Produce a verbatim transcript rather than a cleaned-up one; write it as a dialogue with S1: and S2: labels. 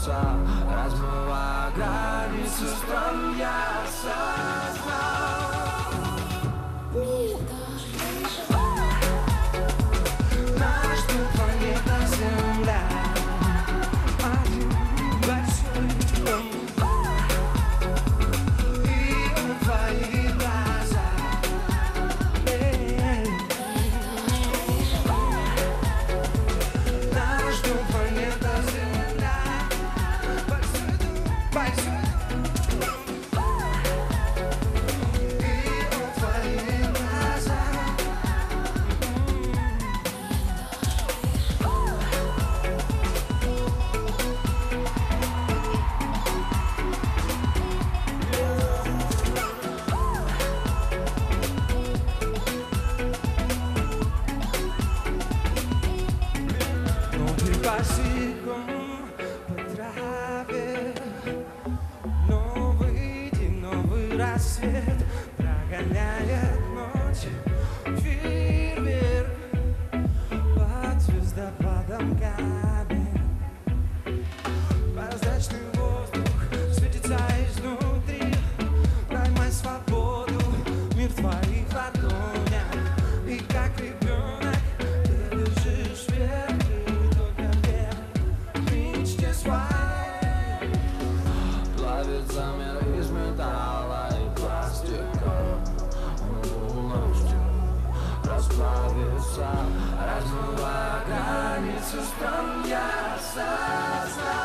S1: расплавится, размывая границу стран, я осознал. Наш дом планета Земля, один большой дом, и твои глаза. Наш дом планета Земля, большой дом, большой дом, и твои глаза. Новый босиком по траве, новый день, новый рассвет прогоняет ночь, фейерверк под звездопадом камень. Прозрачный воздух светится изнутри, поймай свободу, мир в твоих ладонях. И как ребенок ты лежишь вверх, и только вверх к мечте своей. Плавится мир из металла и пластика, он полностью расплавится, размывая границу стран, я осознал.